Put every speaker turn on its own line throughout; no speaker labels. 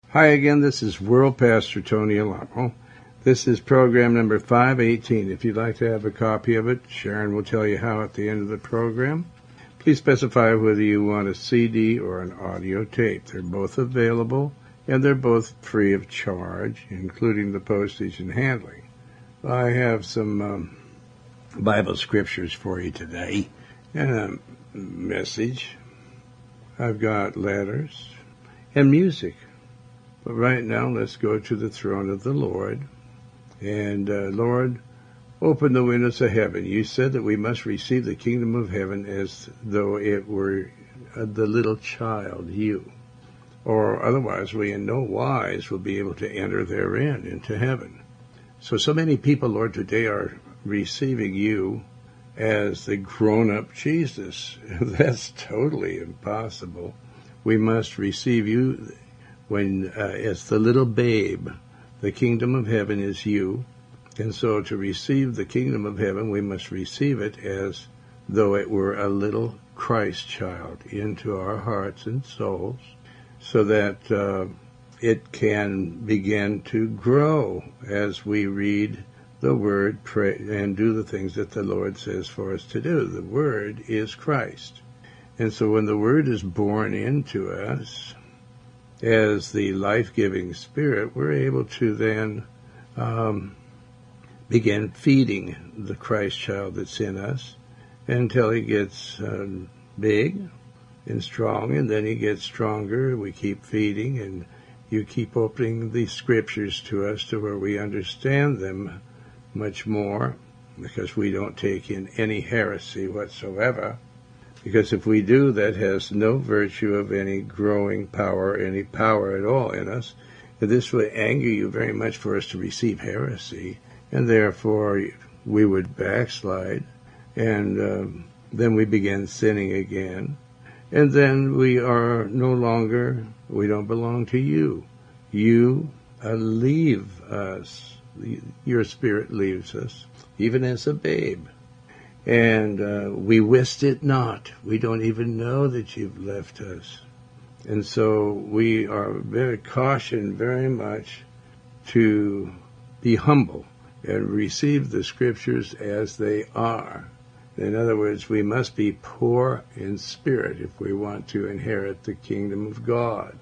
Hi again, this is World Pastor Tony Alamo. This is program number 518. If you'd like to have a copy of it, Sharon will tell you how at the end of the program. Please specify whether you want a CD or an audio tape. They're both available, and they're both free of charge, including the postage and handling. I have some Bible scriptures for you today, and a message. I've got letters and music. But right now, let's go to the throne of the Lord. And, Lord, open the windows of heaven. You said that we must receive the kingdom of heaven as though it were the little child, you. Or otherwise, we in no wise will be able to enter therein into heaven. So many people, Lord, today are receiving you as the grown-up Jesus. That's totally impossible. We must receive you when as the little babe. The kingdom of heaven is you. And so to receive the kingdom of heaven, we must receive it as though it were a little Christ child into our hearts and souls, so that it can begin to grow as we read the Word, pray, and do the things that the Lord says for us to do. The Word is Christ. And so when the Word is born into us as the life-giving Spirit, we're able to then begin feeding the Christ child that's in us until he gets big and strong, and then he gets stronger. We keep feeding, and you keep opening the Scriptures to us to where we understand them much more, because we don't take in any heresy whatsoever. Because if we do, that has no virtue of any growing power, any power at all in us. And this would anger you very much for us to receive heresy, and therefore we would backslide, and then we begin sinning again. And then we are no longer, we don't belong to you. You leave us. Your Spirit leaves us, even as a babe. And we wist it not. We don't even know that you've left us. And so we are very cautioned very much to be humble and receive the Scriptures as they are. In other words, we must be poor in spirit if we want to inherit the kingdom of God.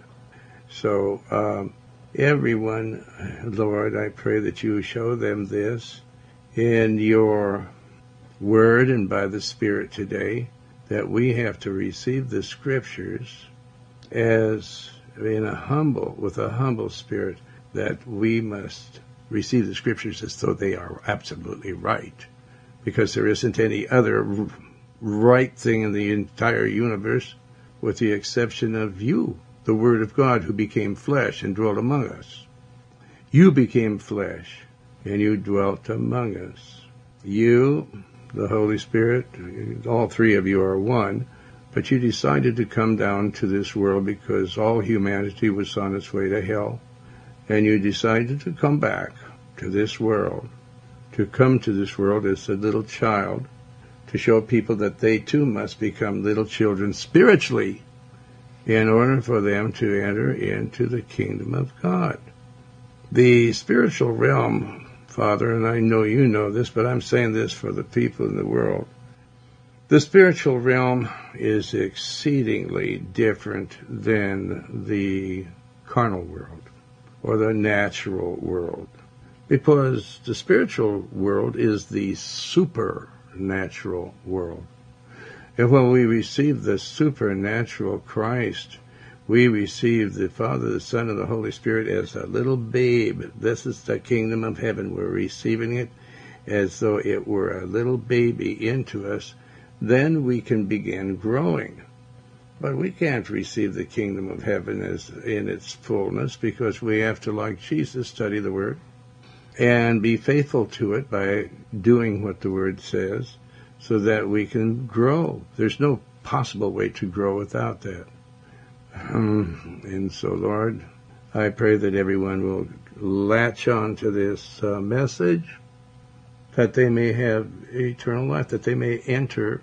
So everyone, Lord, I pray that you show them this in your Word and by the Spirit today, that we have to receive the Scriptures as with a humble spirit, that we must receive the Scriptures as though they are absolutely right, because there isn't any other right thing in the entire universe with the exception of you, the Word of God, who became flesh and dwelt among us. You became flesh and you dwelt among us. You, the Holy Spirit, all three of you are one, but you decided to come down to this world because all humanity was on its way to hell, and you decided to come back to this world, to come to this world as a little child, to show people that they too must become little children spiritually in order for them to enter into the kingdom of God. The spiritual realm, Father, and I know you know this, but I'm saying this for the people in the world. The spiritual realm is exceedingly different than the carnal world or the natural world, because the spiritual world is the supernatural world. And when we receive the supernatural Christ, we receive the Father, the Son, and the Holy Spirit as a little babe. This is the kingdom of heaven. We're receiving it as though it were a little baby into us. Then we can begin growing. But we can't receive the kingdom of heaven as in its fullness, because we have to, like Jesus, study the Word and be faithful to it by doing what the Word says, so that we can grow. There's no possible way to grow without that. And so, Lord, I pray that everyone will latch on to this message, that they may have eternal life, that they may enter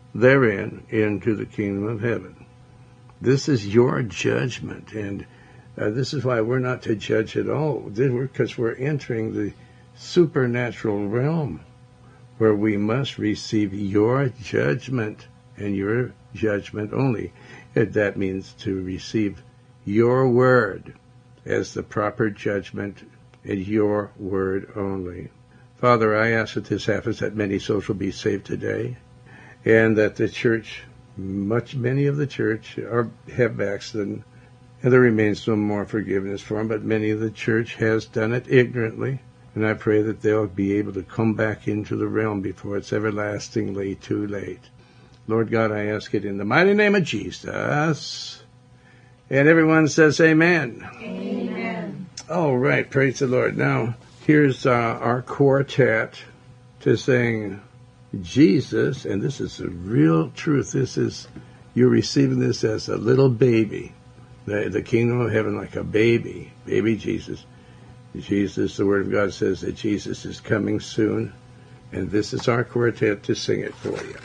therein into the kingdom of heaven. This is your judgment, and This is why we're not to judge at all, because we're entering the supernatural realm where we must receive your judgment and your judgment only. And that means to receive your word as the proper judgment and your word only. Father, I ask that this happens, that many souls will be saved today, and that the church, many of the church have backslidden, and there remains no more forgiveness for them, but many of the church has done it ignorantly, and I pray that they'll be able to come back into the realm before it's everlastingly too late. Lord God, I ask it in the mighty name of Jesus. And everyone says amen.
Amen.
All right, praise the Lord. Now, here's our quartet to sing Jesus, and this is the real truth. You're receiving this as a little baby. The kingdom of heaven like a baby Jesus. Jesus, the Word of God says that Jesus is coming soon, and this is our quartet to sing it for you.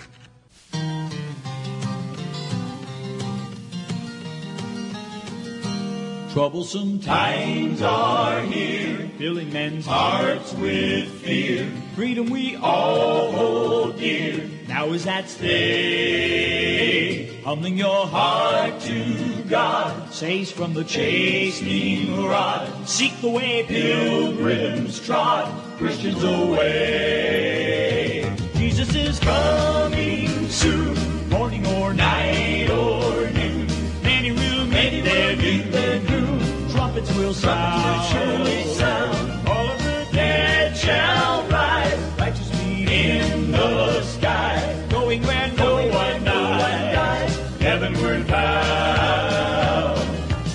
Troublesome times are here, filling men's hearts with fear. Freedom we all hold dear, now is at stake. Humbling your heart to God, saves from the chastening rod. Seek the way pilgrims trod, Christians away. Jesus is coming soon, morning or night or noon. Many will meet their doom. Trumpets will surely sound. All of the dead shall rise. Righteous meet in the sky. Going where no one dies. Heavenward bound.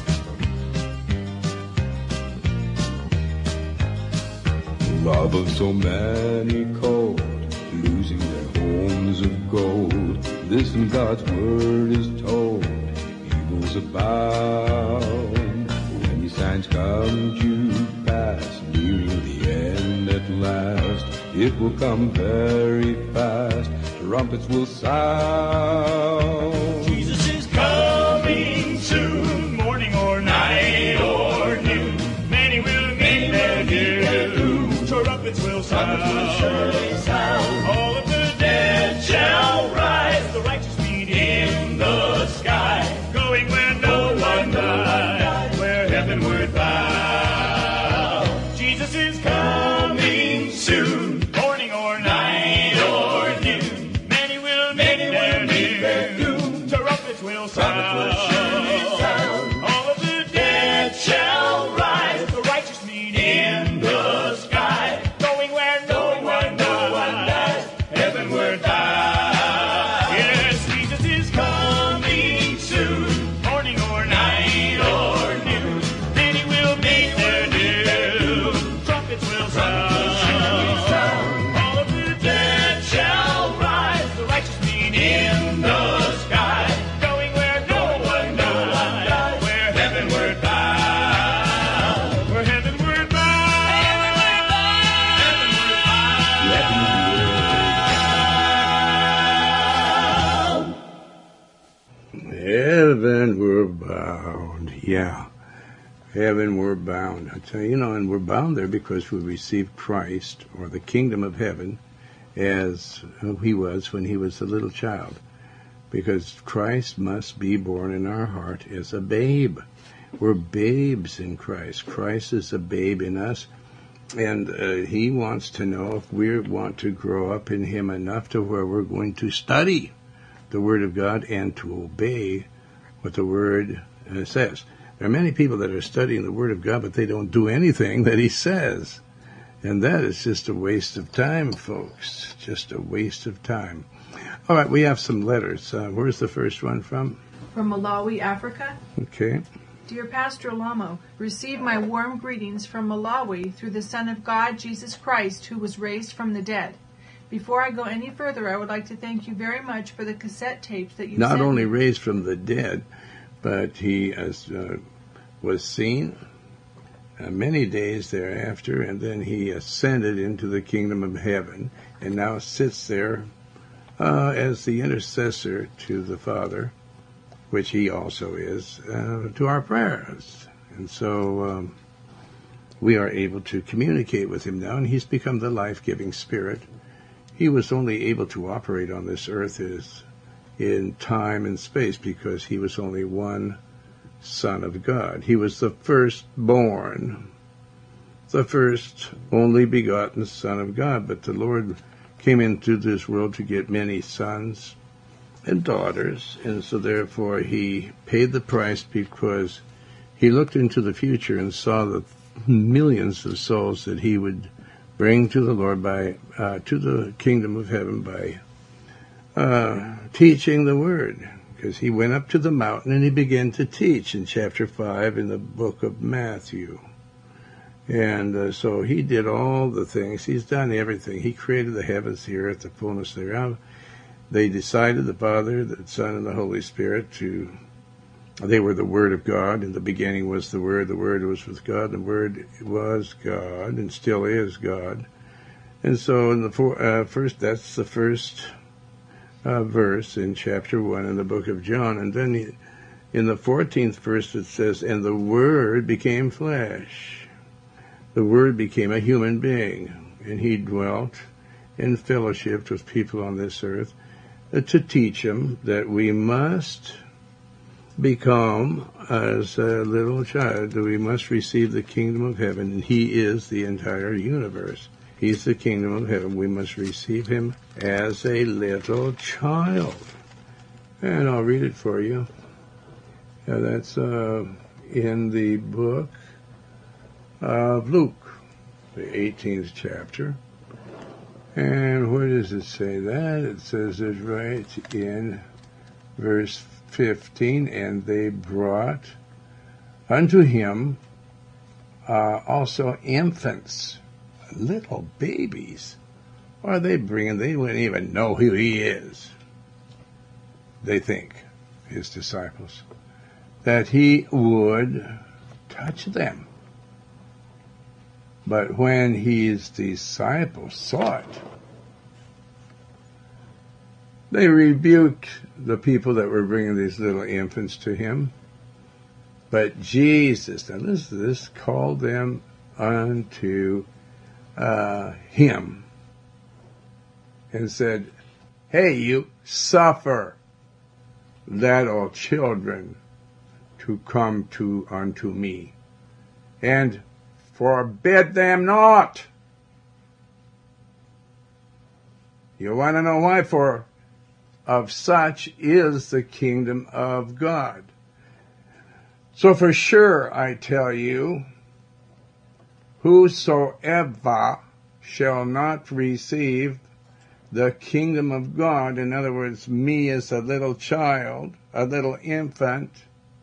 Love of so many cold, losing their homes of gold. Listen, God's word is told. Evils abound. Signs come to pass, nearing the end at last. It will come very fast, trumpets will sound.
Jesus is coming soon, morning or night or noon. Many will meet their doom, trumpets will sound. All of the dead shall rise, the righteous meet in the sky, going where no one dies. Heavenward bound. Jesus is coming soon, morning or night or noon. Many will meet their doom. Trumpets will sound. All of the dead shall rise. The righteous meet in the sky, going where no one dies. Heavenward bound. Yes, Jesus is coming soon, morning or night or noon.
Heavenward bound. Yeah. Heavenward bound. I tell you, and we're bound there because we received Christ, or the kingdom of heaven, as he was when he was a little child. Because Christ must be born in our heart as a babe. We're babes in Christ. Christ is a babe in us. And he wants to know if we want to grow up in him enough to where we're going to study the Word of God and to obey what the Word says. There are many people that are studying the Word of God, but they don't do anything that he says. And that is just a waste of time, folks. Just a waste of time. All right, we have some letters. Where's the first one from?
From Malawi, Africa.
Okay.
Dear Pastor Lamo, receive my warm greetings from Malawi through the Son of God, Jesus Christ, who was raised from the dead. Before I go any further, I would like to thank you very much for the cassette tapes that you sent me.
Not only raised from the dead, but he was seen many days thereafter, and then he ascended into the kingdom of heaven, and now sits there as the intercessor to the Father, which he also is, to our prayers. And so we are able to communicate with him now, and he's become the life-giving spirit. He was only able to operate on this earth in time and space because he was only one Son of God. He was the firstborn, the first only begotten Son of God. But the Lord came into this world to get many sons and daughters, and so therefore he paid the price because he looked into the future and saw the millions of souls that he would bring to the Lord to the kingdom of heaven by teaching the word. Because he went up to the mountain and he began to teach in chapter 5 in the book of Matthew. And so he did all the things. He's done everything. He created the heavens, the earth, the fullness thereof. They decided, the Father, the Son, and the Holy Spirit, they were the Word of God. In the beginning was the Word was with God, the Word was God, and still is God. And so in the that's the first verse in chapter 1 in the book of John. And then in the 14th verse it says, and the Word became flesh. The Word became a human being, and he dwelt in fellowship with people on this earth to teach them that we must become as a little child, that we must receive the kingdom of heaven, and he is the entire universe. He's the kingdom of heaven. We must receive him as a little child. And I'll read it for you. That's in the book of Luke, the 18th chapter. And where does it say that? It says it right in verse 15, and they brought unto him also infants, little babies. What are they bringing? They wouldn't even know who he is. They think, his disciples, that he would touch them. But when his disciples saw it, they rebuked the people that were bringing these little infants to him. But Jesus, now listen to this, called them unto him and said, hey, you, suffer little children to come unto me, and forbid them not. You want to know why? For of such is the kingdom of God. So for sure I tell you, whosoever shall not receive the kingdom of God, in other words, me as a little child, a little infant,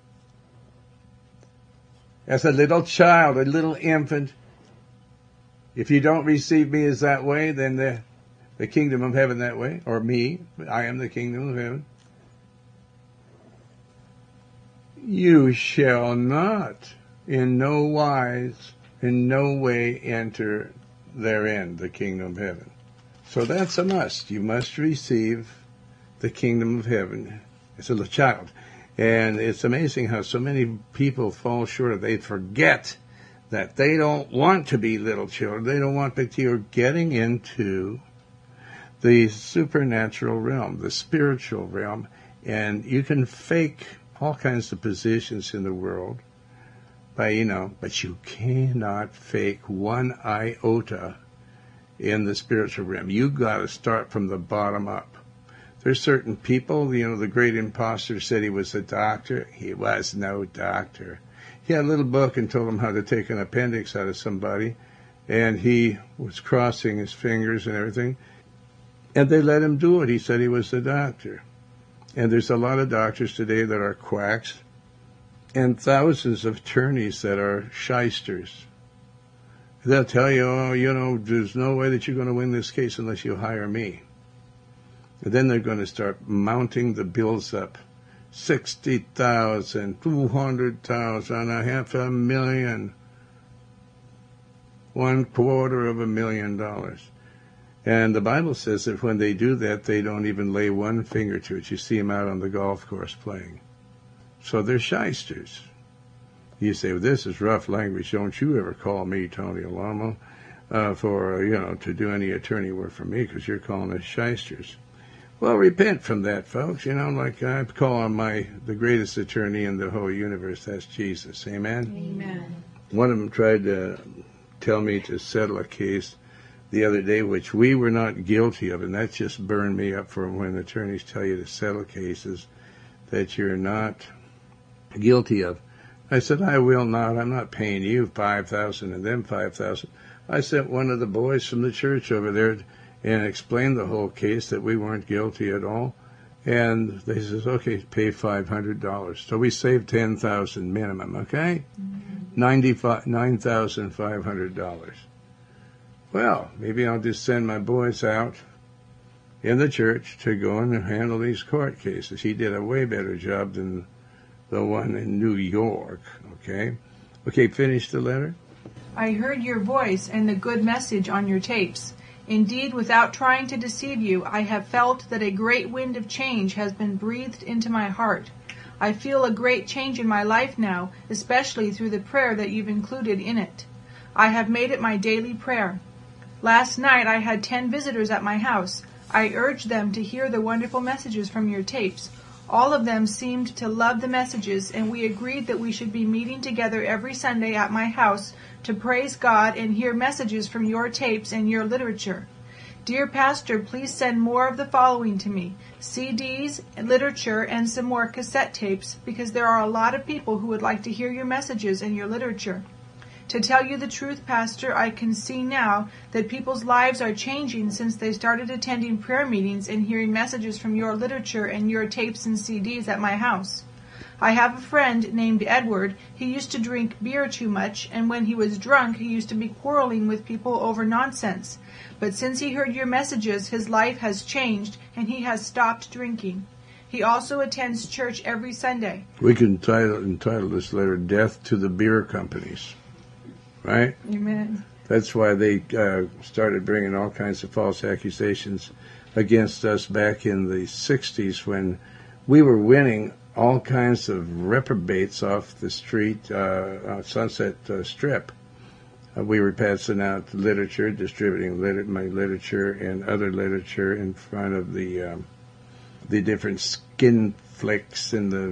as a little child, a little infant, if you don't receive me as that way, then the kingdom of heaven that way, or me, I am the kingdom of heaven, you shall not in no wise, in no way enter therein, the kingdom of heaven. So that's a must. You must receive the kingdom of heaven as a little child. And it's amazing how so many people fall short of it. They forget that they don't want to be little children. They don't want to, you're getting into the supernatural realm, the spiritual realm, and you can fake all kinds of positions in the world by, but you cannot fake one iota in the spiritual realm. You got to start from the bottom up. There's certain people, the great imposter said he was a doctor. He was no doctor. He had a little book and told them how to take an appendix out of somebody, and he was crossing his fingers and everything. And they let him do it. He said he was a doctor. And there's a lot of doctors today that are quacks, and thousands of attorneys that are shysters. They'll tell you, there's no way that you're going to win this case unless you hire me. And then they're going to start mounting the bills up. $60,000, $200,000, $500,000, $750,000. And the Bible says that when they do that, they don't even lay one finger to it. You see them out on the golf course playing. So they're shysters. You say, well, this is rough language. Don't you ever call me, Tony Alamo, to do any attorney work for me, because you're calling us shysters. Well, repent from that, folks. Like I call on the greatest attorney in the whole universe. That's Jesus. Amen?
Amen.
One of them tried to tell me to settle a case the other day, which we were not guilty of, and that just burned me up for when attorneys tell you to settle cases that you're not guilty of. I said, I will not. I'm not paying you $5,000 and them $5,000. I sent one of the boys from the church over there and explained the whole case, that we weren't guilty at all. And they says, okay, pay $500. So we saved $10,000 minimum, okay? $9,500. Well, maybe I'll just send my boys out in the church to go and handle these court cases. He did a way better job than the one in New York, okay? Okay, finish the letter.
I heard your voice and the good message on your tapes. Indeed, without trying to deceive you, I have felt that a great wind of change has been breathed into my heart. I feel a great change in my life now, especially through the prayer that you've included in it. I have made it my daily prayer. Last night I had 10 visitors at my house. I urged them to hear the wonderful messages from your tapes. All of them seemed to love the messages, and we agreed that we should be meeting together every Sunday at my house to praise God and hear messages from your tapes and your literature. Dear Pastor, please send more of the following to me: CDs, literature, and some more cassette tapes, because there are a lot of people who would like to hear your messages and your literature. To tell you the truth, Pastor, I can see now that people's lives are changing since they started attending prayer meetings and hearing messages from your literature and your tapes and CDs at my house. I have a friend named Edward. He used to drink beer too much, and when he was drunk, he used to be quarreling with people over nonsense. But since he heard your messages, his life has changed, and he has stopped drinking. He also attends church every Sunday.
We can entitle this letter, Death to the Beer Companies. Right?
Amen.
That's why they started bringing all kinds of false accusations against us back in the 60s, when we were winning all kinds of reprobates off the street, Sunset Strip. We were passing out literature, distributing my literature and other literature in front of the different skin flicks in the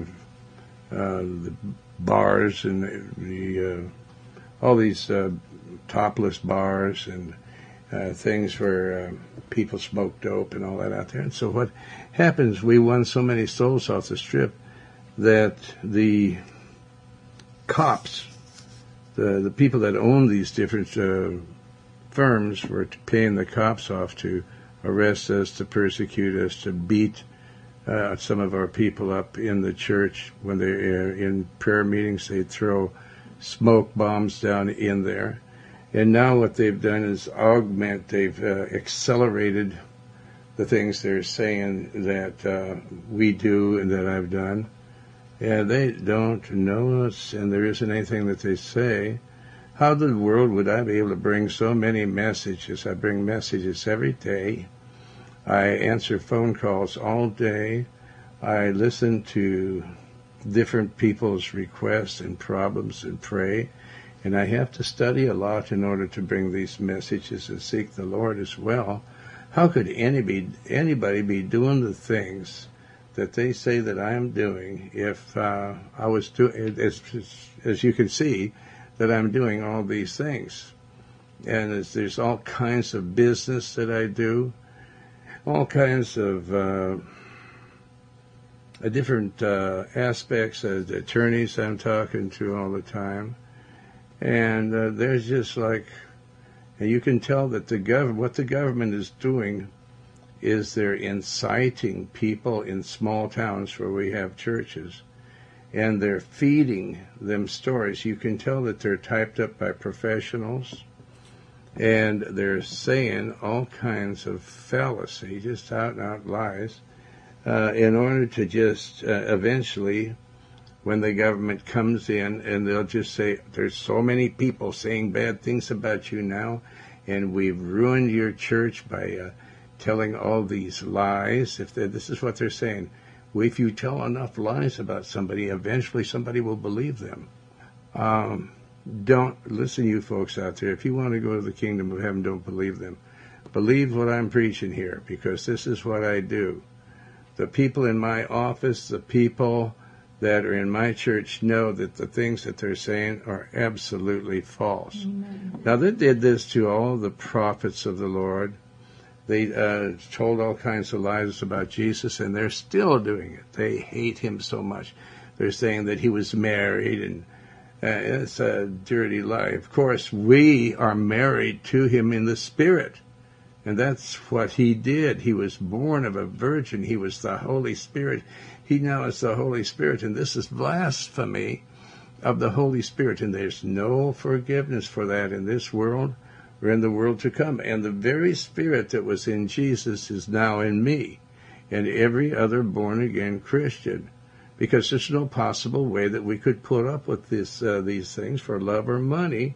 bars and all these topless bars and things where people smoke dope and all that out there. And so what happens, we won so many souls off the strip that the cops, the people that own these different firms, were paying the cops off to arrest us, to persecute us, to beat some of our people up in the church. When they're in prayer meetings, they'd throw smoke bombs down in there. And now what they've done is they've accelerated the things they're saying that we do and that I've done. And they don't know us, and there isn't anything that they say. How in the world would I be able to bring so many messages? I bring messages every day. I answer phone calls all day. I listen to different people's requests and problems and pray. And I have to study a lot in order to bring these messages and seek the Lord as well. How could anybody be doing the things that they say that I am doing if I was doing, as you can see, that I'm doing all these things? And there's all kinds of business that I do, all kinds of different aspects of the attorneys I'm talking to all the time. And there's just like, and you can tell that what the government is doing is they're inciting people in small towns where we have churches, and they're feeding them stories. You can tell that they're typed up by professionals, and they're saying all kinds of fallacy, just out-and-out lies, in order to just eventually, when the government comes in, and they'll just say, there's so many people saying bad things about you now, and we've ruined your church by telling all these lies. This is what they're saying. If you tell enough lies about somebody, eventually somebody will believe them. Don't listen, you folks out there. If you want to go to the kingdom of heaven, don't believe them. Believe what I'm preaching here, because this is what I do. The people in my office, the people that are in my church know that the things that they're saying are absolutely false.
Amen.
Now, they did this to all the prophets of the Lord. They told all kinds of lies about Jesus, and they're still doing it. They hate him so much. They're saying that he was married, and it's a dirty lie. Of course, we are married to him in the Spirit, and that's what he did. He was born of a virgin. He was the Holy Spirit. He now is the Holy Spirit, and this is blasphemy of the Holy Spirit, and there's no forgiveness for that in this world or in the world to come. And the very Spirit that was in Jesus is now in me and every other born-again Christian, because there's no possible way that we could put up with these things for love or money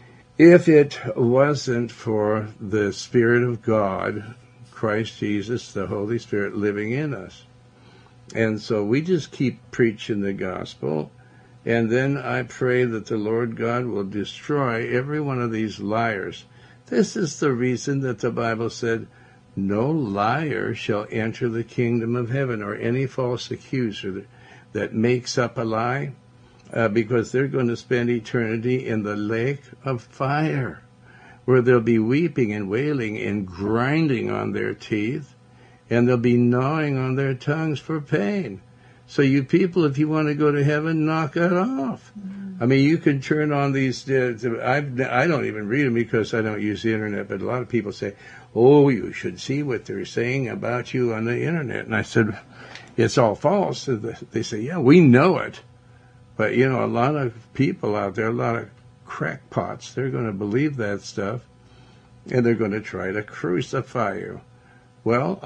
if it wasn't for the Spirit of God, Christ Jesus, the Holy Spirit living in us. And so we just keep preaching the gospel, and then I pray that the Lord God will destroy every one of these liars. This is the reason that the Bible said, no liar shall enter the kingdom of heaven, or any false accuser that makes up a lie, because they're going to spend eternity in the lake of fire, where they'll be weeping and wailing and grinding on their teeth, and they'll be gnawing on their tongues for pain. So you people, if you want to go to heaven, knock it off. I mean, you can turn on these, I don't even read them because I don't use the internet, but a lot of people say, oh, you should see what they're saying about you on the internet. And I said, it's all false. They say, yeah, we know it. But, you know, a lot of people out there, a lot of crackpots, they're going to believe that stuff, and they're going to try to crucify you. Well,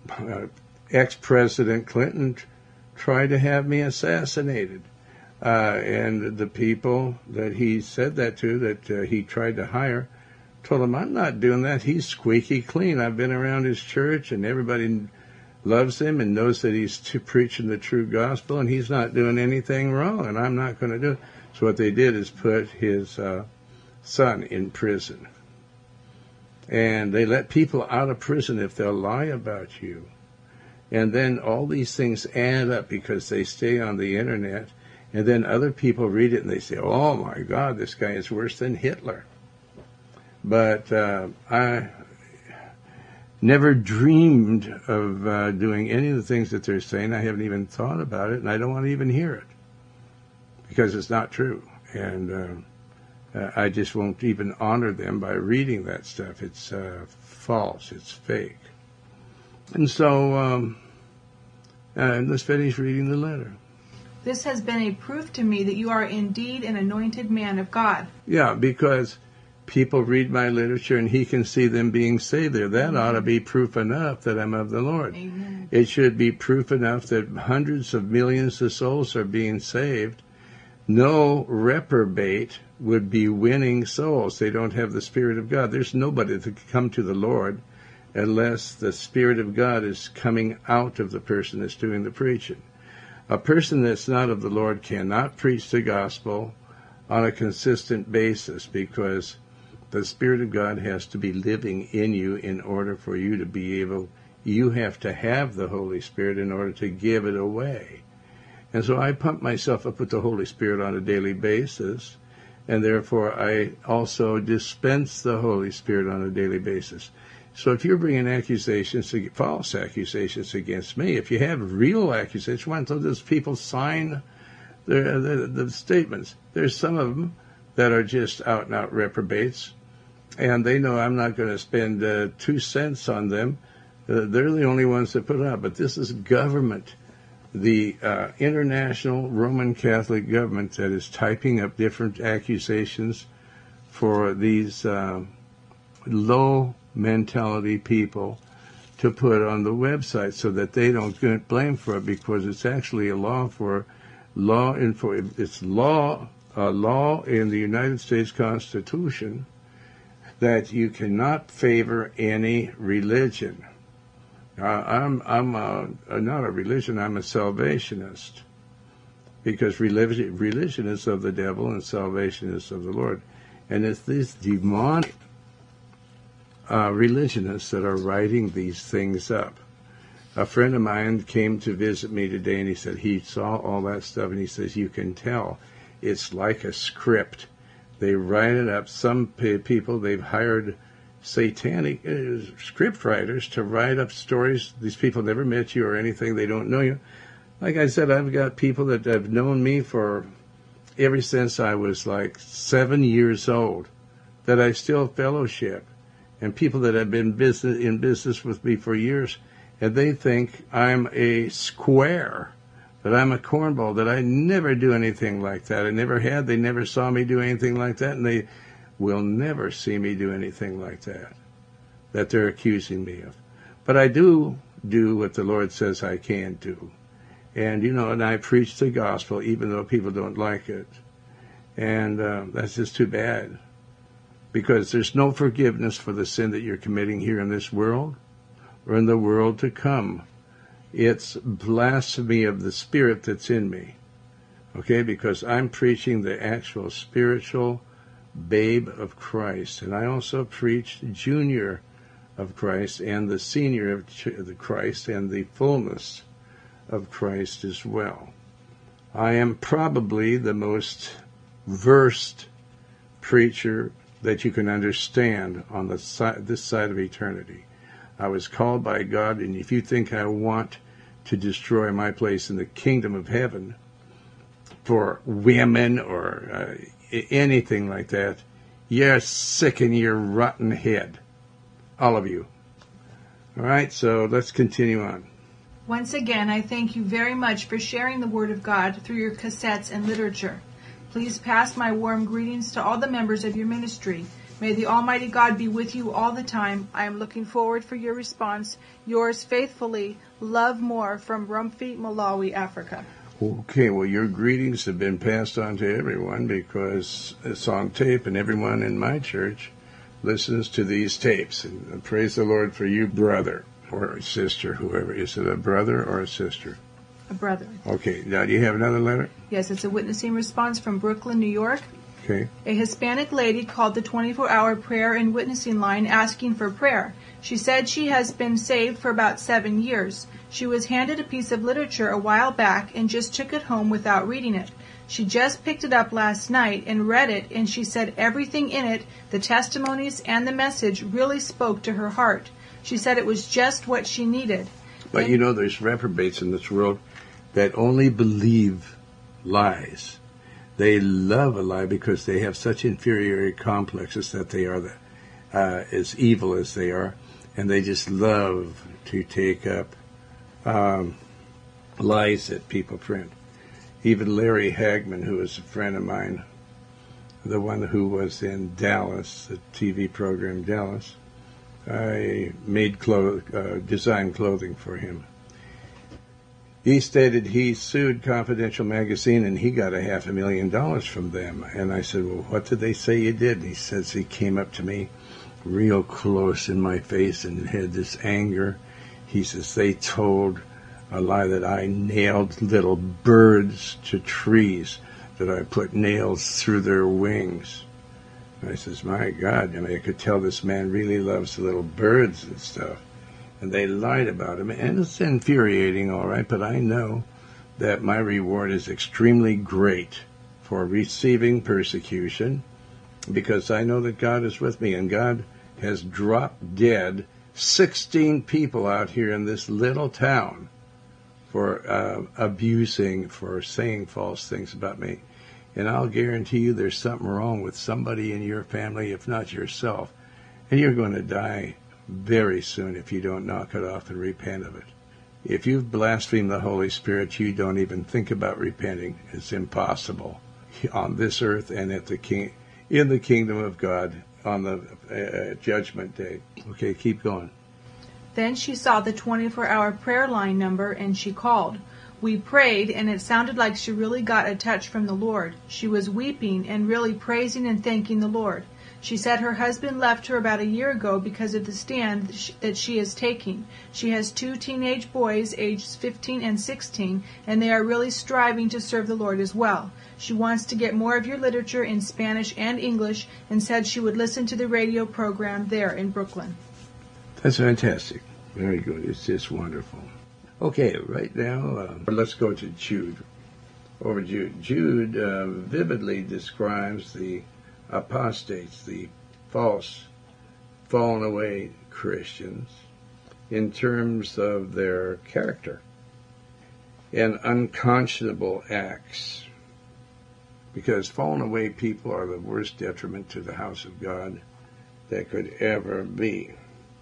ex-President Clinton tried to have me assassinated. And the people that he said that to, that he tried to hire, told him, I'm not doing that. He's squeaky clean. I've been around his church, and everybody loves him and knows that he's preaching the true gospel, and he's not doing anything wrong, and I'm not going to do it. So what they did is put his son in prison. And they let people out of prison if they'll lie about you. And then all these things add up because they stay on the internet, and then other people read it and they say, oh my God, this guy is worse than Hitler. But I never dreamed of doing any of the things that they're saying. I haven't even thought about it, and I don't want to even hear it because it's not true. And I just won't even honor them by reading that stuff. It's false. It's fake. And so let's finish reading the letter.
This has been a proof to me that you are indeed an anointed man of God.
Yeah, because people read my literature and he can see them being saved there. That ought to be proof enough that I'm of the Lord.
Amen.
It should be proof enough that hundreds of millions of souls are being saved. No reprobate would be winning souls. They don't have the Spirit of God. There's nobody that can come to the Lord unless the Spirit of God is coming out of the person that's doing the preaching. A person that's not of the Lord cannot preach the gospel on a consistent basis, because the Spirit of God has to be living in you in order for you to be able, you have to have the Holy Spirit in order to give it away. And so I pump myself up with the Holy Spirit on a daily basis, and therefore I also dispense the Holy Spirit on a daily basis. So if you're bringing accusations, false accusations against me, if you have real accusations, why don't those people sign the statements? There's some of them that are just out-and-out reprobates, and they know I'm not going to spend 2 cents on them. They're the only ones that put it out. But this is government, the international Roman Catholic government, that is typing up different accusations for these low mentality people to put on the website so that they don't get blamed for it, because it's actually a law in the United States Constitution that you cannot favor any religion. I'm not a religion, I'm a salvationist. because religion is of the devil and salvation is of the Lord. And it's these demonic religionists that are writing these things up. A friend of mine came to visit me today, and he said he saw all that stuff, and he says, you can tell it's like a script. They write it up. Some people, they've hired satanic script writers to write up stories. These people never met you or anything. They don't know you. Like I said, I've got people that have known me for ever since I was like 7 years old, that I still fellowship, and people that have been in business with me for years, and they think I'm a square, that I'm a cornball, that I never do anything like that. I never had. They never saw me do anything like that, and they will never see me do anything like that they're accusing me of. But I do what the Lord says I can do. And, and I preach the gospel even though people don't like it. And that's just too bad. Because there's no forgiveness for the sin that you're committing here in this world or in the world to come. It's blasphemy of the spirit that's in me. Okay? Because I'm preaching the actual spiritual babe of Christ. And I also preach junior of Christ and the senior of the Christ and the fullness of Christ as well. I am probably the most versed preacher that you can understand on this side of eternity. I was called by God, and if you think I want to destroy my place in the kingdom of heaven for women or anything like that, you're sick in your rotten head. All of you. All right, so let's continue on.
Once again, I thank you very much for sharing the Word of God through your cassettes and literature. Please pass my warm greetings to all the members of your ministry. May the Almighty God be with you all the time. I am looking forward for your response. Yours faithfully, Love More, from Rumfi, Malawi, Africa.
Okay, well, your greetings have been passed on to everyone because it's on tape, and everyone in my church listens to these tapes. And praise the Lord for you, brother or sister, whoever. Is it a brother or a sister?
A brother.
Okay, now do you have another letter?
Yes, it's a witnessing response from Brooklyn, New York.
Okay.
A Hispanic lady called the 24-hour prayer and witnessing line asking for prayer. She said she has been saved for about 7 years. She was handed a piece of literature a while back and just took it home without reading it. She just picked it up last night and read it, and she said everything in it, the testimonies and the message, really spoke to her heart. She said it was just what she needed.
But there's reprobates in this world that only believe lies. They love a lie because they have such inferiority complexes that they are as evil as they are, and they just love to take up lies that people print. Even Larry Hagman, who is a friend of mine, the one who was in Dallas, the TV program Dallas, I made designed clothing for him. He stated he sued Confidential Magazine and he got $500,000 from them. And I said, well, what did they say you did? And he says he came up to me real close in my face and had this anger. He says they told a lie that I nailed little birds to trees, that I put nails through their wings. And I says, my God, I could tell this man really loves the little birds and stuff. And they lied about him. And it's infuriating, all right, but I know that my reward is extremely great for receiving persecution because I know that God is with me. And God has dropped dead 16 people out here in this little town for abusing, for saying false things about me. And I'll guarantee you there's something wrong with somebody in your family, if not yourself. And you're going to die very soon if you don't knock it off and repent of it. If you've blasphemed the Holy Spirit, you don't even think about repenting. It's impossible on this earth and in the kingdom of God on the judgment day. Okay, keep going.
Then she saw the 24-hour prayer line number and she called. We prayed, and it sounded like she really got a touch from the Lord. She was weeping and really praising and thanking the Lord. She said her husband left her about a year ago because of the stand that she is taking. She has 2 teenage boys, ages 15 and 16, and they are really striving to serve the Lord as well. She wants to get more of your literature in Spanish and English and said she would listen to the radio program there in Brooklyn.
That's fantastic. Very good. It's just wonderful. Okay, right now, let's go to Jude. Over Jude. Jude vividly describes the apostates, the false, fallen away Christians, in terms of their character and unconscionable acts. Because fallen away people are the worst detriment to the house of God that could ever be.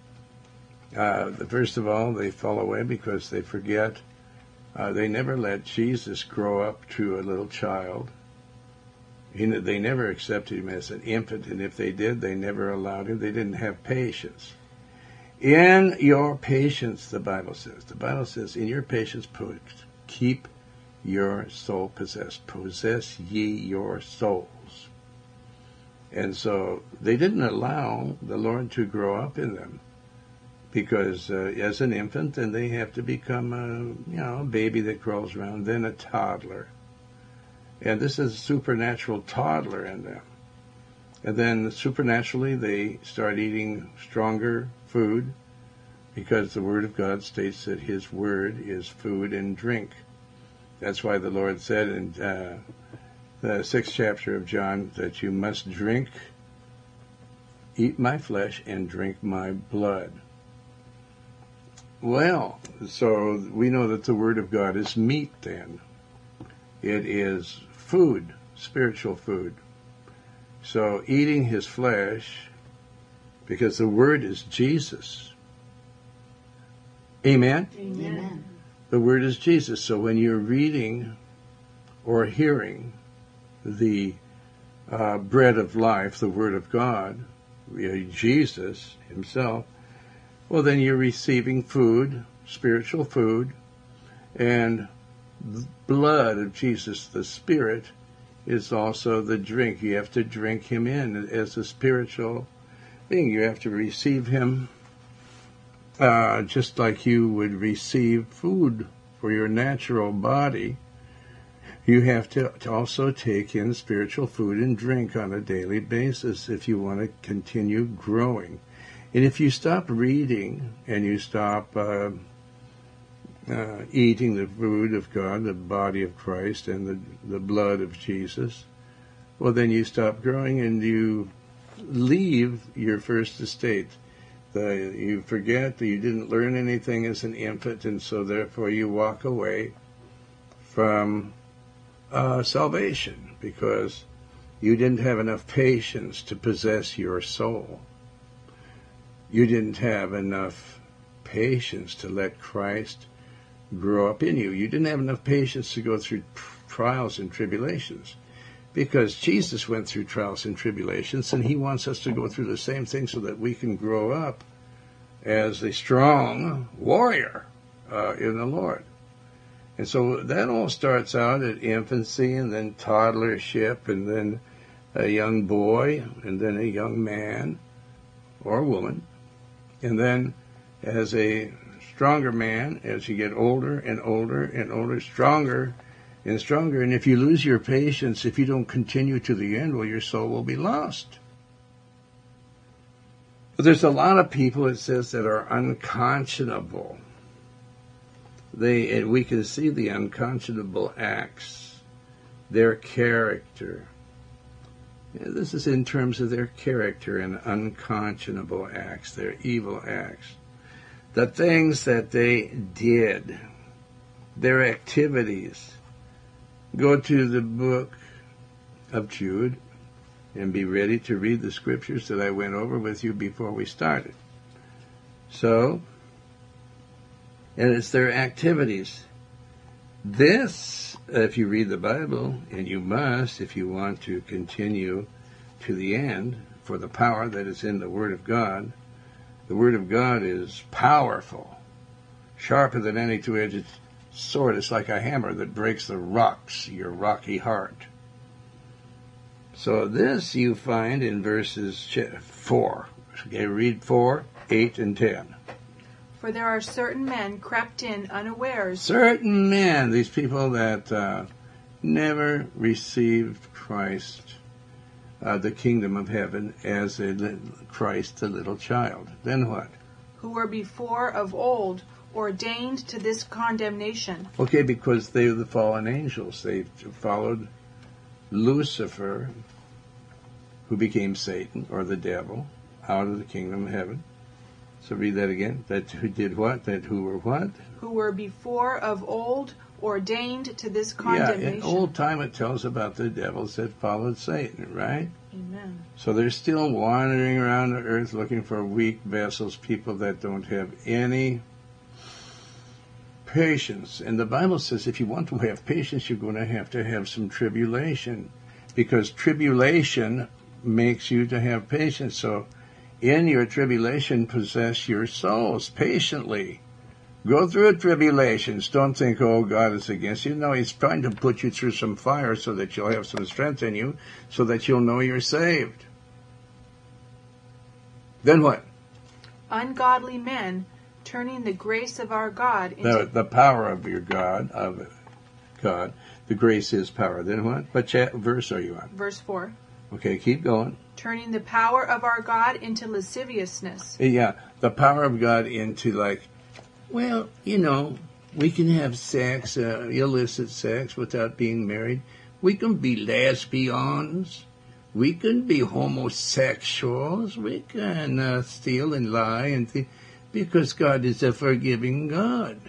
First of all, they fall away because they forget. They never let Jesus grow up to a little child. They never accepted him as an infant, and if they did, they never allowed him. They didn't have patience. In your patience, the Bible says, in your patience, keep your soul possessed. Possess ye your souls. And so they didn't allow the Lord to grow up in them. Because as an infant, then they have to become a baby that crawls around, then a toddler. And this is a supernatural toddler in them. And then supernaturally they start eating stronger food because the Word of God states that His Word is food and drink. That's why the Lord said in the 6th chapter of John that you must eat my flesh and drink my blood. Well, so we know that the Word of God is meat then. It is food, spiritual food. So eating His flesh, because the Word is Jesus. Amen?
Amen.
The Word is Jesus. So when you're reading or hearing the bread of life, the Word of God, Jesus Himself, well, then you're receiving food, spiritual food, and the blood of Jesus, the Spirit, is also the drink. You have to drink Him in as a spiritual being. You have to receive Him just like you would receive food for your natural body. You have to also take in spiritual food and drink on a daily basis if you want to continue growing. And if you stop reading and you stop eating the food of God, the body of Christ, and the blood of Jesus, well, then you stop growing and you leave your first estate. You forget that you didn't learn anything as an infant, and so therefore you walk away from salvation because you didn't have enough patience to possess your soul. You didn't have enough patience to let Christ grow up in you. You didn't have enough patience to go through trials and tribulations because Jesus went through trials and tribulations, and He wants us to go through the same thing so that we can grow up as a strong warrior in the Lord. And so that all starts out at infancy and then toddlership and then a young boy and then a young man or woman. And then as a stronger man, as you get older and older and older, stronger and stronger. And if you lose your patience, if you don't continue to the end, well, your soul will be lost. But there's a lot of people, it says, that are unconscionable. And we can see the unconscionable acts, their character. This is in terms of their character and unconscionable acts, their evil acts. The things that they did, their activities. Go to the book of Jude and be ready to read the scriptures that I went over with you before we started. So, and it's their activities. This, if you read the Bible, and you must if you want to continue to the end, for the power that is in the Word of God. The Word of God is powerful, sharper than any two-edged sword. It's like a hammer that breaks the rocks, your rocky heart. So this you find in verses 4. Okay, read 4, 8, and 10.
For there are certain men crept in unawares.
Certain men, these people that never received Christ, the kingdom of heaven, as Christ, the little child. Then what?
Who were before of old ordained to this condemnation.
Okay, because they were the fallen angels. They followed Lucifer, who became Satan, or the devil, out of the kingdom of heaven. So read that again. That who did what? That who were what?
Who were before of old ordained to this condemnation.
Yeah, in old time it tells about the devils that followed Satan, right?
Amen.
So they're still wandering around the earth looking for weak vessels, people that don't have any patience. And the Bible says if you want to have patience, you're going to have some tribulation, because tribulation makes you to have patience. So in your tribulation, possess your souls patiently. Go through tribulations. Don't think, oh, God is against you. No, He's trying to put you through some fire so that you'll have some strength in you, so that you'll know you're saved. Then what?
Ungodly men turning the grace of our God into...
The power of your God, the grace is power. Then what? What verse are you on?
Verse 4.
Okay, keep going.
Turning the power of our God into lasciviousness.
Yeah, the power of God into well, we can have sex, illicit sex, without being married. We can be lesbians. We can be homosexuals. We can steal and lie and because God is a forgiving God.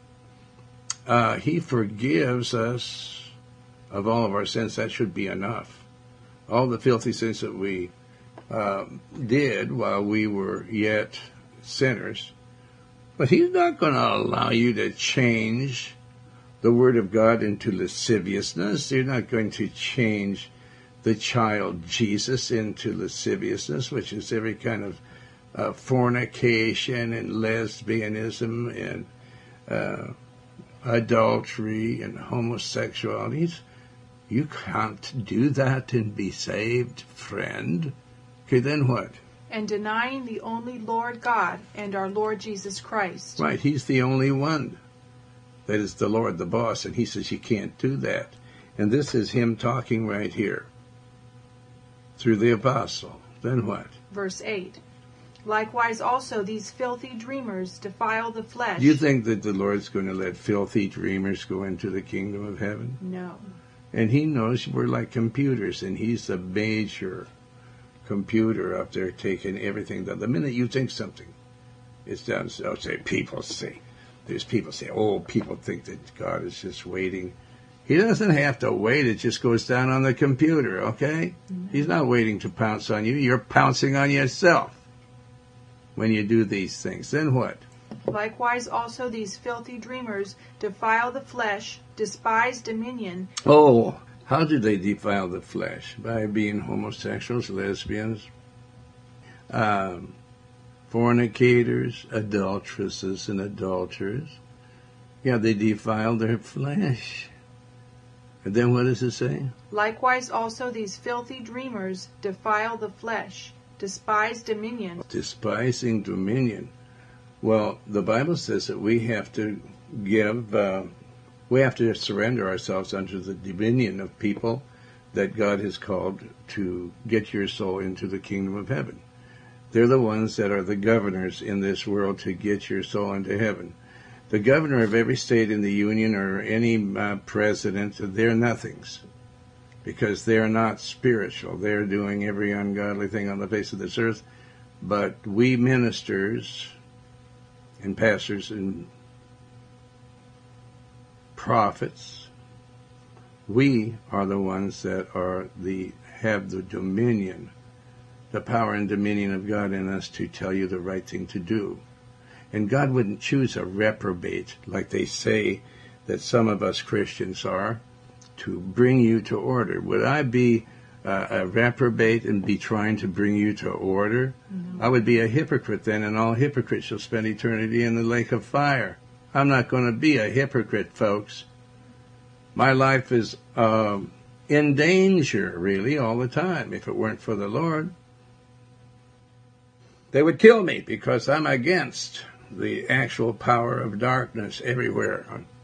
He forgives us of all of our sins. That should be enough. All the filthy sins that we did while we were yet sinners. But He's not going to allow you to change the Word of God into lasciviousness. You're not going to change the child Jesus into lasciviousness, which is every kind of fornication and lesbianism and adultery and homosexuality. You can't do that and be saved, friend. Okay, then what?
And denying the only Lord God and our Lord Jesus Christ.
Right, He's the only one. That is the Lord, the boss, and He says you can't do that. And this is Him talking right here through the apostle. Then what?
Verse 8. Likewise also these filthy dreamers defile the flesh.
Do you think that the Lord's going to let filthy dreamers go into the kingdom of heaven?
No. And
He knows we're like computers, and He's the major computer up there taking everything. The minute you think something, it's done. So there's people say, oh, people think that God is just waiting. He doesn't have to wait. It just goes down on the computer, okay? Mm-hmm. He's not waiting to pounce on you. You're pouncing on yourself when you do these things. Then what?
Likewise also these filthy dreamers defile the flesh, despise dominion.
Oh, how do they defile the flesh? By being homosexuals, lesbians, fornicators, adulteresses, and adulterers. Yeah, they defile their flesh. And then what does it say?
Likewise also these filthy dreamers defile the flesh, despise dominion.
Despising dominion. Well, the Bible says that we have to surrender ourselves under the dominion of people that God has called to get your soul into the kingdom of heaven. They're the ones that are the governors in this world to get your soul into heaven. The governor of every state in the union or any president, they're nothings because they're not spiritual. They're doing every ungodly thing on the face of this earth. But we ministers and pastors and prophets, we are the ones that have the dominion, the power and dominion of God in us to tell you the right thing to do. And God wouldn't choose a reprobate, like they say that some of us Christians are, to bring you to order. Would I be a reprobate and be trying to bring you to order? Mm-hmm. I would be a hypocrite then, and all hypocrites shall spend eternity in the lake of fire. I'm not going to be a hypocrite, folks. My life is in danger, really, all the time. If it weren't for the Lord, they would kill me because I'm against the actual power of darkness everywhere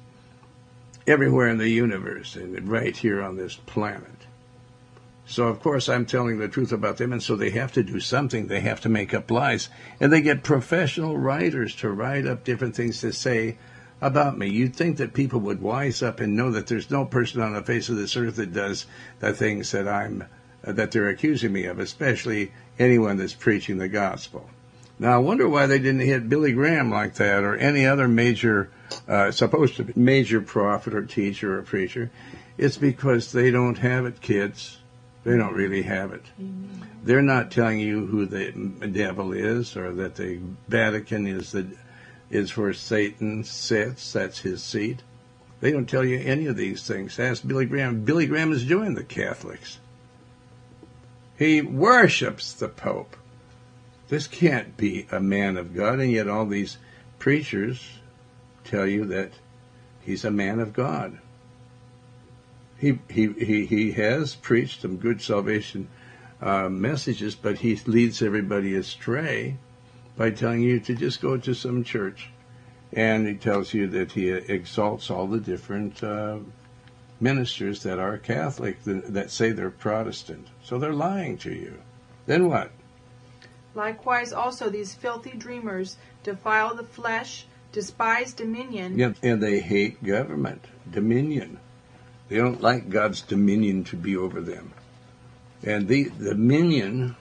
in the universe and right here on this planet. So, of course, I'm telling the truth about them, and so they have to do something. They have to make up lies. And they get professional writers to write up different things to say about me. You'd think that people would wise up and know that there's no person on the face of this earth that does the things that they're accusing me of, especially anyone that's preaching the gospel. Now, I wonder why they didn't hit Billy Graham like that or any other major, supposed to be major prophet or teacher or preacher. It's because they don't have it, kids. They don't really have it. Amen. They're not telling you who the devil is or that the Vatican is where Satan sits. That's his seat. They don't tell you any of these things. Ask Billy Graham. Billy Graham has joined the Catholics. He worships the Pope. This can't be a man of God, and yet all these preachers tell you that he's a man of God. He has preached some good salvation messages, but he leads everybody astray by telling you to just go to some church. And he tells you that he exalts all the different ministers that are Catholic, that say they're Protestant. So they're lying to you. Then what?
Likewise also these filthy dreamers defile the flesh, despise dominion.
Yeah, and they hate government, dominion. They don't like God's dominion to be over them. And the dominion,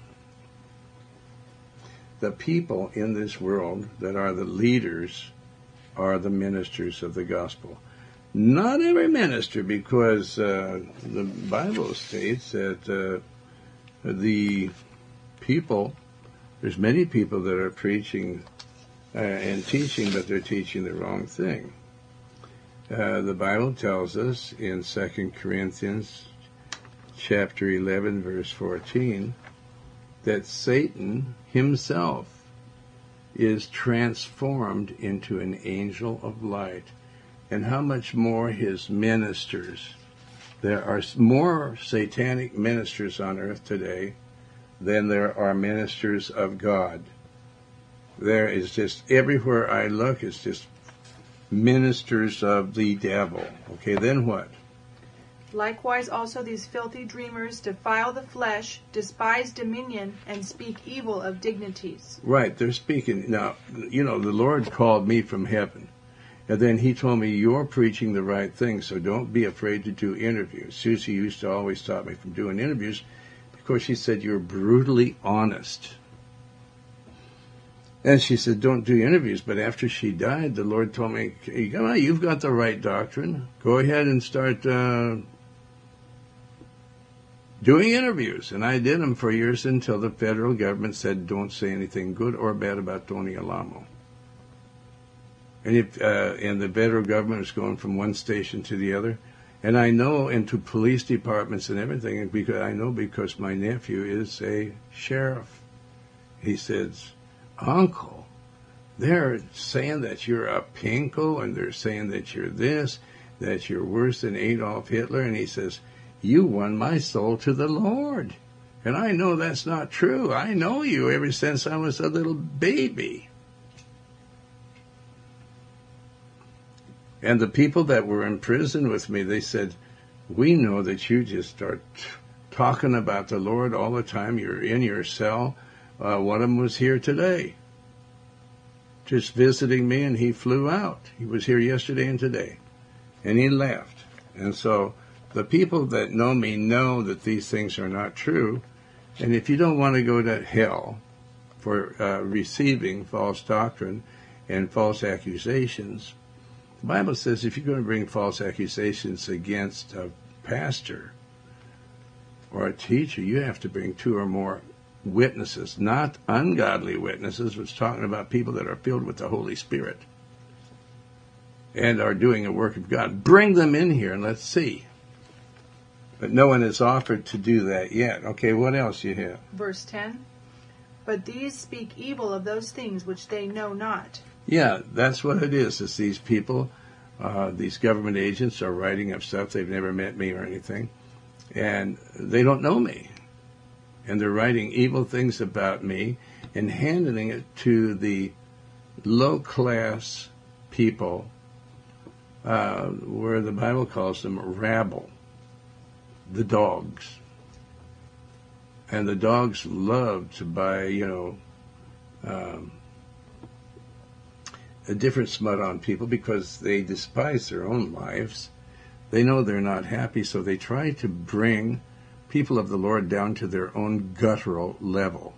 the people in this world that are the leaders, are the ministers of the gospel. Not every minister, because the Bible states that the people, there's many people that are preaching and teaching, but they're teaching the wrong thing. The Bible tells us in 2 Corinthians chapter 11, verse 14, that Satan himself is transformed into an angel of light. And how much more his ministers. There are more satanic ministers on earth today than there are ministers of God. There is just, everywhere I look, it's just ministers of the devil. Okay, then what?
Likewise also these filthy dreamers defile the flesh, despise dominion, and speak evil of dignities.
Right, they're speaking. Now, you know, the Lord called me from heaven. And then he told me, you're preaching the right thing, so don't be afraid to do interviews. Susie used to always stop me from doing interviews because she said, you're brutally honest. And she said, don't do interviews. But after she died, the Lord told me, come on, you've got the right doctrine. Go ahead and start doing interviews. And I did them for years until the federal government said, don't say anything good or bad about Tony Alamo. And the federal government was going from one station to the other. And I know into police departments and everything, and because my nephew is a sheriff. He says, Uncle, they're saying that you're a pinko, and they're saying that you're this, that you're worse than Adolf Hitler. And he says, you won my soul to the Lord. And I know that's not true. I know you ever since I was a little baby. And the people that were in prison with me, they said, we know that you just start talking about the Lord all the time. You're in your cell. One of them was here today, just visiting me, and he flew out. He was here yesterday and today, and he left. And so the people that know me know that these things are not true. And if you don't want to go to hell for receiving false doctrine and false accusations, the Bible says if you're going to bring false accusations against a pastor or a teacher, you have to bring 2 or more witnesses, not ungodly witnesses. It's talking about people that are filled with the Holy Spirit and are doing a work of God. Bring them in here and let's see. But no one has offered to do that yet. Okay, what else you have?
Verse 10, but these speak evil of those things which they know not.
Yeah, that's what it is. It's these people, these government agents are writing up stuff. They've never met me or anything. And they don't know me. And they're writing evil things about me and handing it to the low-class people, where the Bible calls them rabble, the dogs. And the dogs love to buy, a different smut on people because they despise their own lives. They know they're not happy, so they try to bring people of the Lord down to their own guttural level.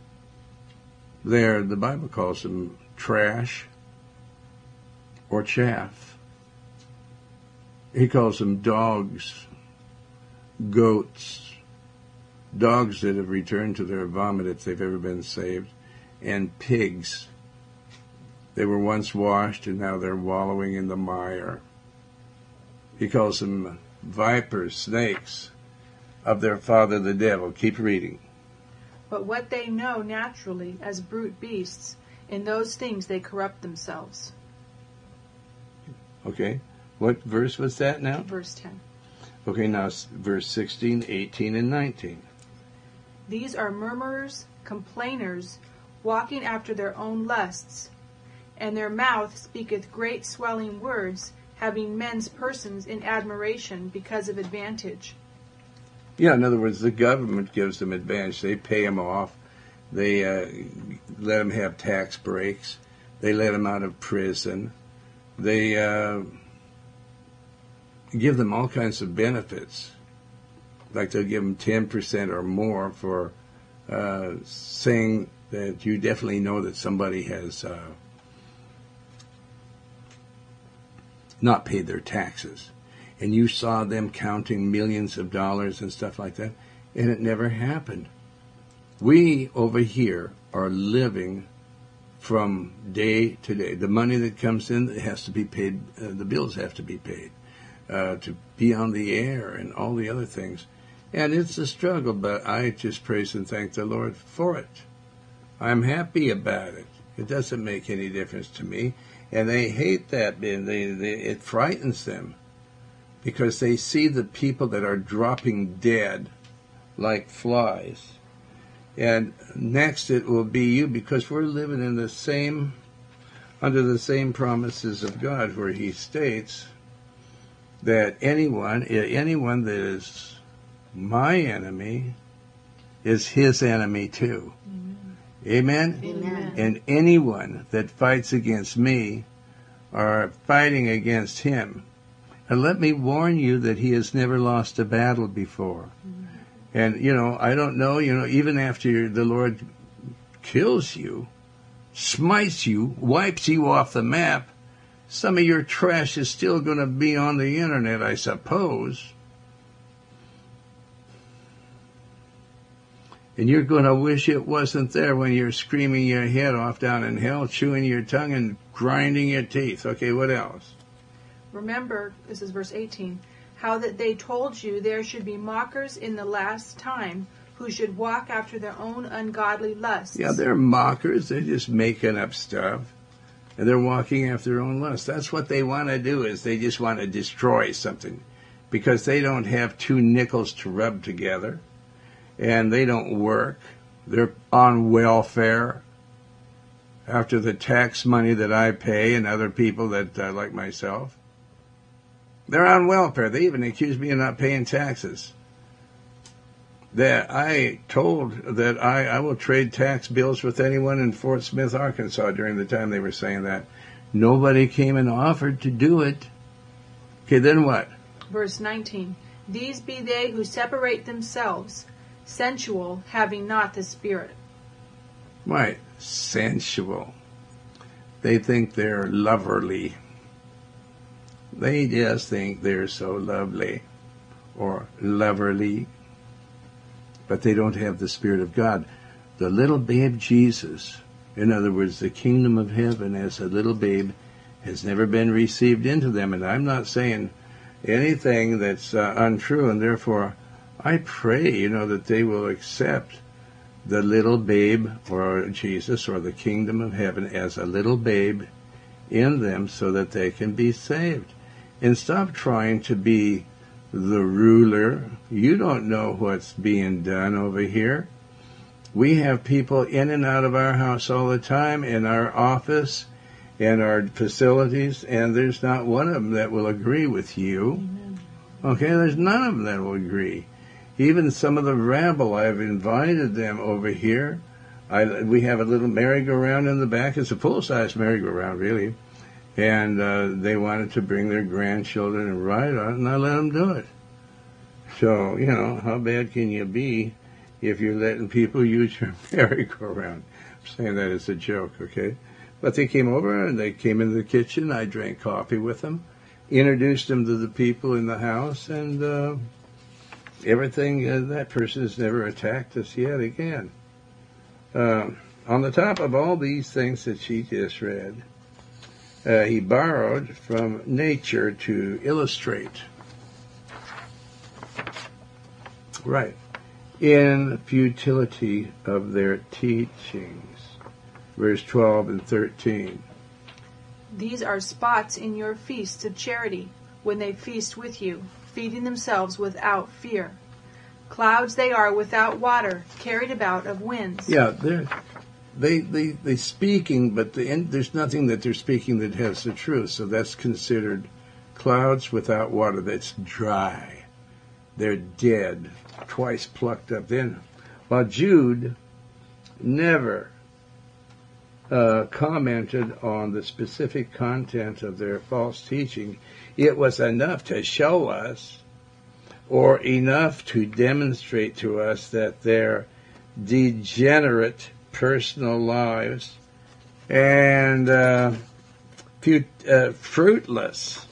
The Bible calls them trash or chaff. He calls them dogs, goats, dogs that have returned to their vomit if they've ever been saved, and pigs. They were once washed and now they're wallowing in the mire. He calls them vipers, snakes, of their father the devil. Keep reading.
But what they know naturally as brute beasts, in those things they corrupt themselves.
Okay. What verse was that now?
Verse 10.
Okay, now verse 16, 18, and 19.
These are murmurers, complainers, walking after their own lusts, and their mouth speaketh great swelling words, having men's persons in admiration because of advantage.
Yeah, in other words, the government gives them advantage. They pay them off. They let them have tax breaks. They let them out of prison. They give them all kinds of benefits. Like they'll give them 10% or more for saying that you definitely know that somebody has not paid their taxes. And you saw them counting millions of dollars and stuff like that, and it never happened. We over here are living from day to day. The money that comes in, it has to be paid, the bills have to be paid, to be on the air and all the other things. And it's a struggle, but I just praise and thank the Lord for it. I'm happy about it. It doesn't make any difference to me. And they hate that. It frightens them because they see the people that are dropping dead like flies. And next it will be you, because we're living in under the same promises of God, where he states that anyone that is my enemy is his enemy too. Amen?
Amen.
And anyone that fights against me are fighting against him. And let me warn you that he has never lost a battle before. And, I don't know, even after the Lord kills you, smites you, wipes you off the map, some of your trash is still going to be on the internet, I suppose. And you're going to wish it wasn't there when you're screaming your head off down in hell, chewing your tongue and grinding your teeth. Okay, what else?
Remember, this is verse 18, how that they told you there should be mockers in the last time, who should walk after their own ungodly lusts.
Yeah, they're mockers. They're just making up stuff. And they're walking after their own lusts. That's what they want to do, is they just want to destroy something. Because they don't have two nickels to rub together. And they don't work. They're on welfare after the tax money that I pay and other people that like myself. They're on welfare. They even accuse me of not paying taxes. That I told that I will trade tax bills with anyone in Fort Smith, Arkansas during the time they were saying that. Nobody came and offered to do it. Okay, then what?
Verse 19, these be they who separate themselves, sensual, having not the Spirit.
Right, sensual. They think they're loverly. They just think they're so lovely or loverly, but they don't have the Spirit of God. The little babe Jesus, in other words, the kingdom of heaven as a little babe, has never been received into them. And I'm not saying anything that's untrue, and therefore I pray, that they will accept the little babe, or Jesus, or the kingdom of heaven as a little babe in them so that they can be saved. And stop trying to be the ruler. You don't know what's being done over here. We have people in and out of our house all the time, in our office, in our facilities, and there's not one of them that will agree with you.
Amen.
Okay, there's none of them that will agree. Even some of the rabble, I've invited them over here. We have a little merry-go-round in the back. It's a full-size merry-go-round, really. And they wanted to bring their grandchildren and ride on it, and I let them do it. So, how bad can you be if you're letting people use your merry-go-round? I'm saying that as a joke, okay? But they came over, and they came into the kitchen. I drank coffee with them, introduced them to the people in the house, and everything. That person has never attacked us yet again. On the top of all these things that she just read, he borrowed from nature to illustrate. Right. In futility of their teachings. Verse 12 and 13.
These are spots in your feasts of charity, when they feast with you, feeding themselves without fear. Clouds they are without water, carried about of winds.
Yeah, they speaking, but there's nothing that they're speaking that has the truth. So that's considered clouds without water. That's dry. They're dead, twice plucked up. Then, while Jude never commented on the specific content of their false teaching, it was enough to show us, or enough to demonstrate to us, that their degenerate personal lives and fruitless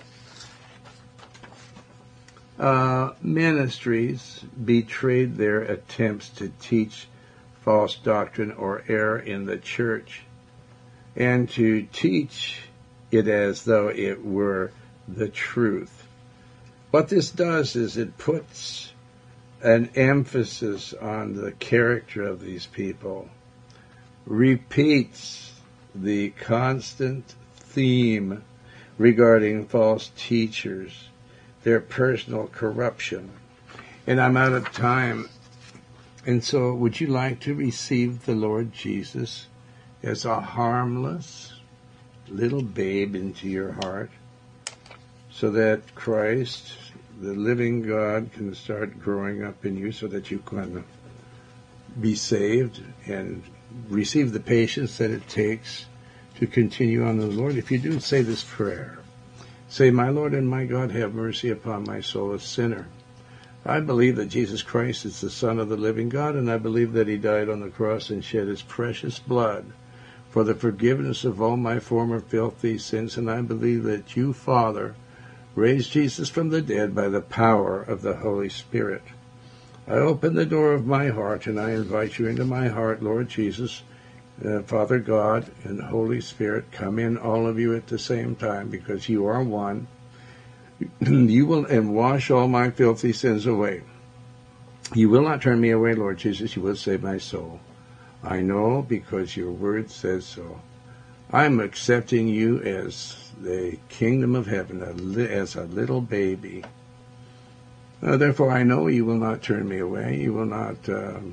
ministries betrayed their attempts to teach false doctrine or error in the church, and to teach it as though it were the truth. What this does is it puts an emphasis on the character of these people, repeats the constant theme regarding false teachers, their personal corruption. And I'm out of time. And so would you like to receive the Lord Jesus as a harmless little babe into your heart, so that Christ, the living God, can start growing up in you, so that you can be saved and receive the patience that it takes to continue on in the Lord? If you do, say this prayer. Say, my Lord and my God, have mercy upon my soul, a sinner. I believe that Jesus Christ is the Son of the living God, and I believe that he died on the cross and shed his precious blood for the forgiveness of all my former filthy sins, and I believe that you, Father, raised Jesus from the dead by the power of the Holy Spirit. I open the door of my heart, and I invite you into my heart, Lord Jesus. Father God and Holy Spirit, come in, all of you at the same time, because you are one. You will and wash all my filthy sins away. You will not turn me away, Lord Jesus. You will save my soul. I know, because your word says so. I'm accepting you as the kingdom of heaven, as a little baby. Therefore, I know you will not turn me away. You will not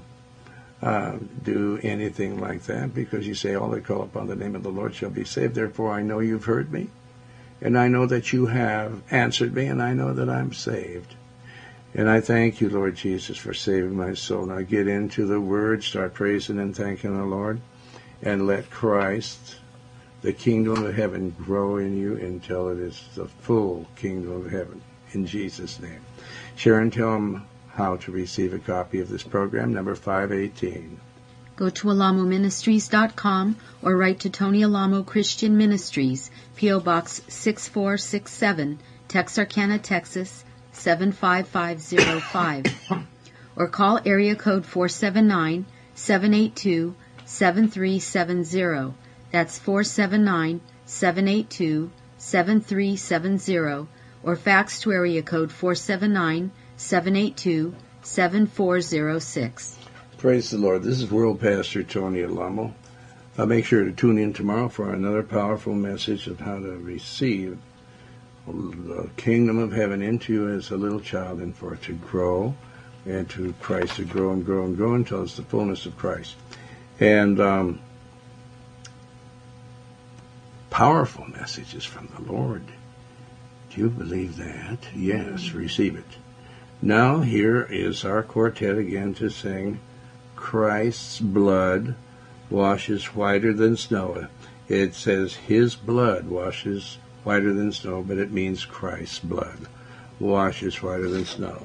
do anything like that, because you say, all that call upon the name of the Lord shall be saved. Therefore, I know you've heard me, and I know that you have answered me, and I know that I'm saved. And I thank you, Lord Jesus, for saving my soul. Now get into the Word, start praising and thanking the Lord, and let Christ, the kingdom of heaven, grow in you until it is the full kingdom of heaven. In Jesus' name. Sharon, tell them how to receive a copy of this program, number 518.
Go to alamoministries.com or write to Tony Alamo Christian Ministries, P.O. Box 6467, Texarkana, Texas 75505. Or call area code 479-782-7370. That's 479-782-7370. Or fax to area code 479-782-7406.
Praise the Lord. This is World Pastor Tony Alamo. Make sure to tune in tomorrow for another powerful message of how to receive the kingdom of heaven into you as a little child, and for it to grow, and to Christ to grow and grow and grow until it's the fullness of Christ. And powerful messages from the Lord. Do you believe that? Yes, receive it. Now here is our quartet again to sing Christ's blood washes whiter than snow. It says his blood washes whiter than snow, but it means Christ's blood washes whiter than snow.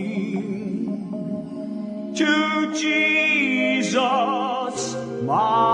To Jesus, my